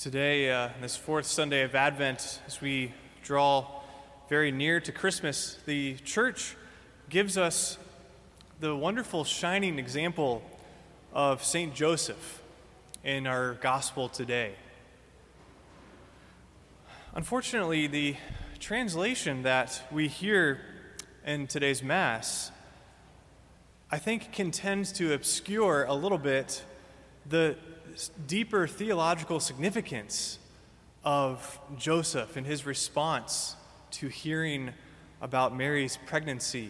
Today, this fourth Sunday of Advent, as we draw very near to Christmas, the church gives us the wonderful shining example of St. Joseph in our gospel today. Unfortunately, the translation that we hear in today's Mass, I think, can tend to obscure a little bit the deeper theological significance of Joseph and his response to hearing about Mary's pregnancy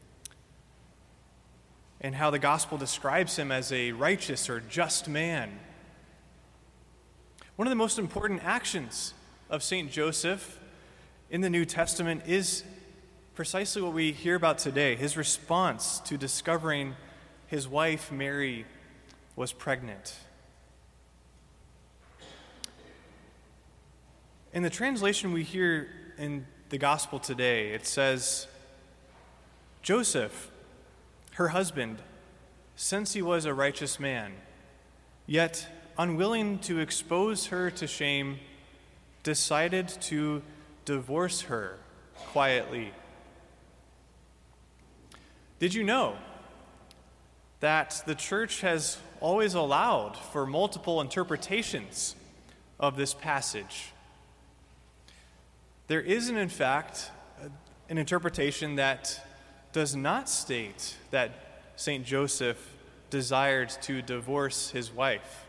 and how the gospel describes him as a righteous or just man. One of the most important actions of St. Joseph in the New Testament is precisely what we hear about today, his response to discovering his wife Mary was pregnant. In the translation we hear in the gospel today, it says, Joseph, her husband, since he was a righteous man, yet unwilling to expose her to shame, decided to divorce her quietly. Did you know that the church has always allowed for multiple interpretations of this passage? There isn't, in fact, an interpretation that does not state that St. Joseph desired to divorce his wife.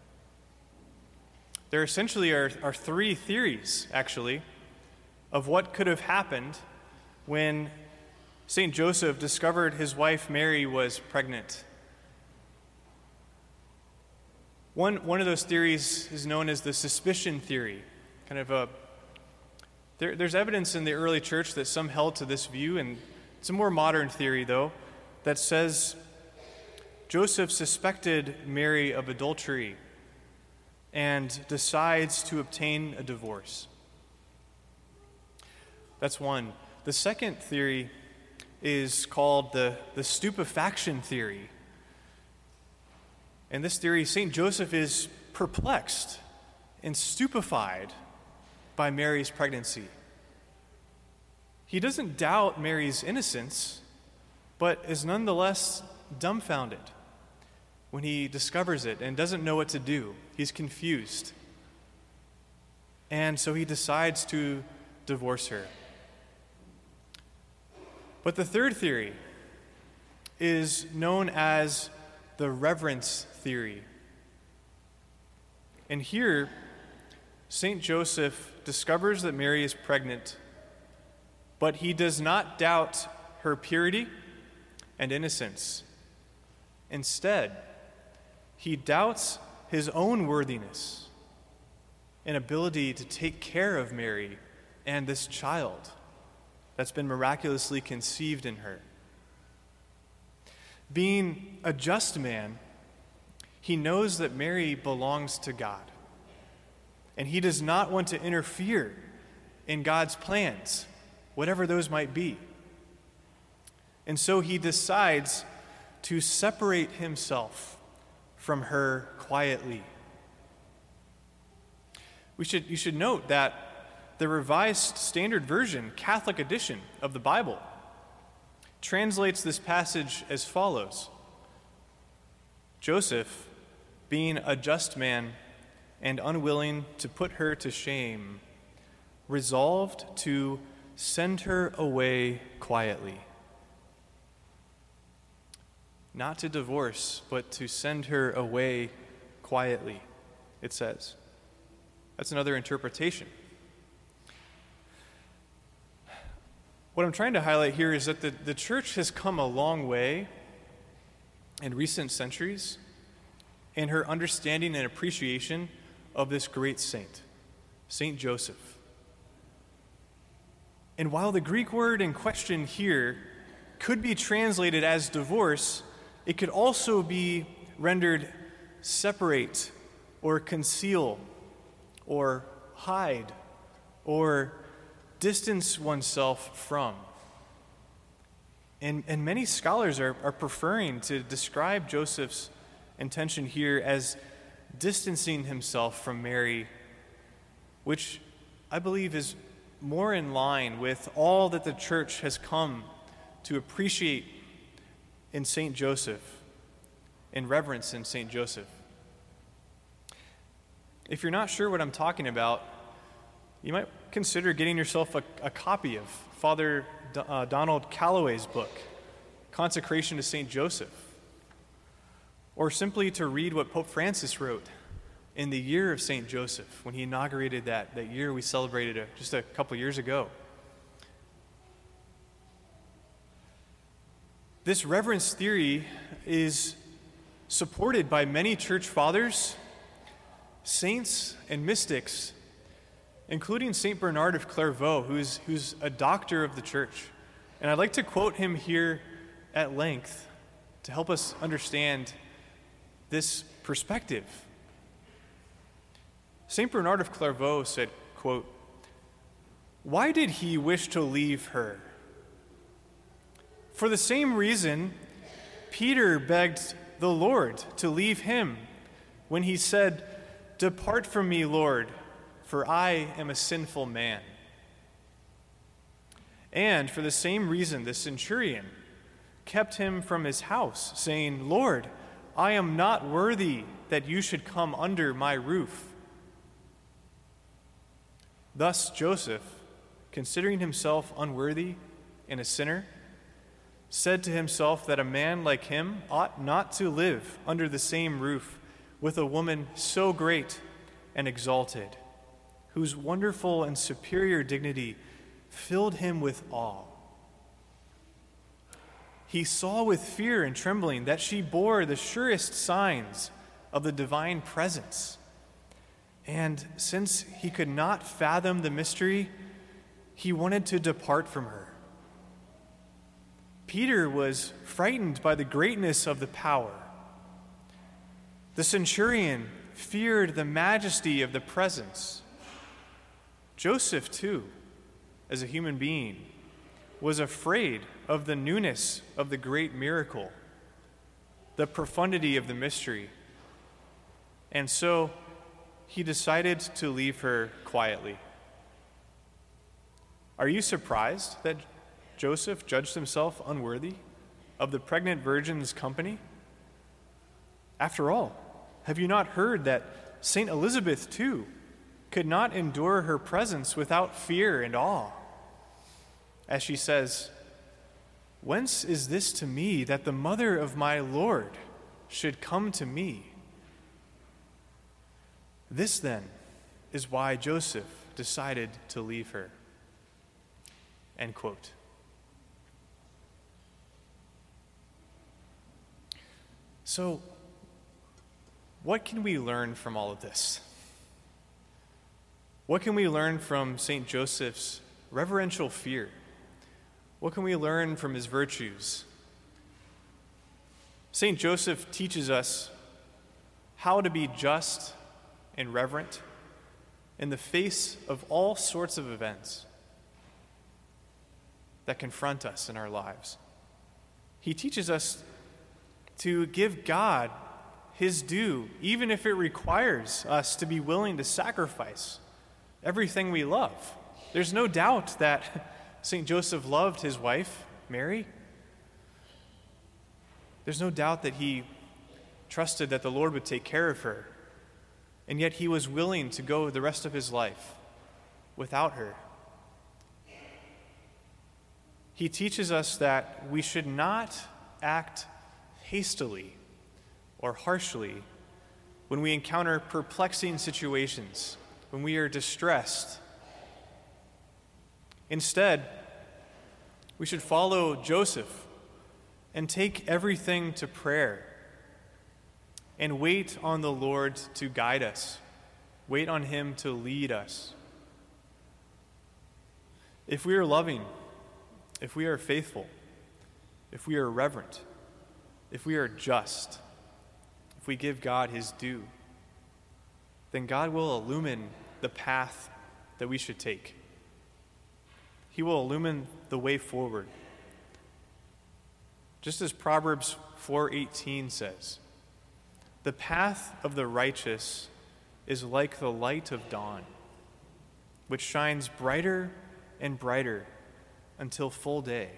There essentially are three theories, actually, of what could have happened when St. Joseph discovered his wife Mary was pregnant. One of those theories is known as the suspicion theory, There's evidence in the early church that some held to this view, and it's a more modern theory, though, that says Joseph suspected Mary of adultery and decides to obtain a divorce. That's one. The second theory is called the stupefaction theory. In this theory, St. Joseph is perplexed and stupefied by Mary's pregnancy. He doesn't doubt Mary's innocence, but is nonetheless dumbfounded when he discovers it and doesn't know what to do. He's confused. And so he decides to divorce her. But the third theory is known as the reverence theory. And here, St. Joseph discovers that Mary is pregnant, but he does not doubt her purity and innocence. Instead, he doubts his own worthiness and ability to take care of Mary and this child that's been miraculously conceived in her. Being a just man, he knows that Mary belongs to God. And he does not want to interfere in God's plans, whatever those might be. And so he decides to separate himself from her quietly. You should note that the Revised Standard Version, Catholic edition of the Bible, translates this passage as follows: Joseph, being a just man and unwilling to put her to shame, resolved to send her away quietly. Not to divorce, but to send her away quietly, it says. That's another interpretation. What I'm trying to highlight here is that the church has come a long way in recent centuries in her understanding and appreciation of this great saint, St. Joseph. And while the Greek word in question here could be translated as divorce, it could also be rendered separate or conceal or hide or distance oneself from. And many scholars are preferring to describe Joseph's intention here as distancing himself from Mary which I believe is more in line with all that the church has come to appreciate in St. Joseph, in reverence in St. Joseph. If you're not sure what I'm talking about, you might consider getting yourself a copy of Father Donald Calloway's book, Consecration to St. Joseph, or simply to read what Pope Francis wrote in the year of St. Joseph, when he inaugurated that year we celebrated just a couple years ago. This reverence theory is supported by many church fathers, saints, and mystics, including St. Bernard of Clairvaux, who's a doctor of the church. And I'd like to quote him here at length to help us understand this perspective. St. Bernard of Clairvaux said, quote, "Why did he wish to leave her? For the same reason, Peter begged the Lord to leave him when he said, 'Depart from me, Lord, for I am a sinful man.' And for the same reason, the centurion kept him from his house, saying, 'Lord, I am not worthy that you should come under my roof.' Thus Joseph, considering himself unworthy and a sinner, said to himself that a man like him ought not to live under the same roof with a woman so great and exalted, whose wonderful and superior dignity filled him with awe. He saw with fear and trembling that she bore the surest signs of the divine presence. And since he could not fathom the mystery, he wanted to depart from her. Peter was frightened by the greatness of the power. The centurion feared the majesty of the presence. Joseph, too, as a human being, was afraid of the newness of the great miracle, the profundity of the mystery. And so he decided to leave her quietly. Are you surprised that Joseph judged himself unworthy of the pregnant virgin's company? After all, have you not heard that St. Elizabeth, too, could not endure her presence without fear and awe? As she says, "Whence is this to me that the mother of my Lord should come to me?" This, then, is why Joseph decided to leave her. End quote. So, what can we learn from all of this? What can we learn from St. Joseph's reverential fear? What can we learn from his virtues? St. Joseph teaches us how to be just and reverent in the face of all sorts of events that confront us in our lives. He teaches us to give God his due, even if it requires us to be willing to sacrifice everything we love. There's no doubt that St. Joseph loved his wife, Mary. There's no doubt that he trusted that the Lord would take care of her, and yet he was willing to go the rest of his life without her. He teaches us that we should not act hastily or harshly when we encounter perplexing situations, when we are distressed. Instead, we should follow Joseph and take everything to prayer and wait on the Lord to guide us, wait on him to lead us. If we are loving, if we are faithful, if we are reverent, if we are just, if we give God his due, then God will illumine the path that we should take. He will illumine the way forward. Just as Proverbs 4:18 says, "The path of the righteous is like the light of dawn, which shines brighter and brighter until full day.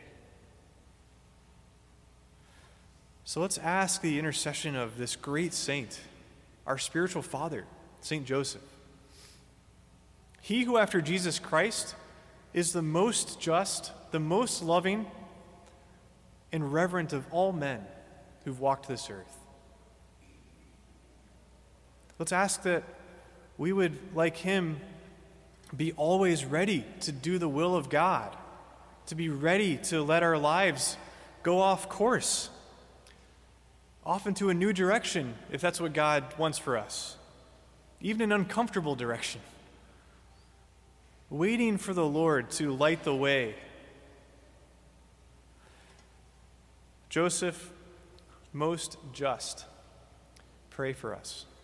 So let's ask the intercession of this great saint, our spiritual father, Saint Joseph. He who, after Jesus Christ, is the most just, the most loving, and reverent of all men who've walked this earth. Let's ask that we would, like him, be always ready to do the will of God, to be ready to let our lives go off course, off into a new direction, if that's what God wants for us, even an uncomfortable direction, waiting for the Lord to light the way. Joseph, most just, pray for us.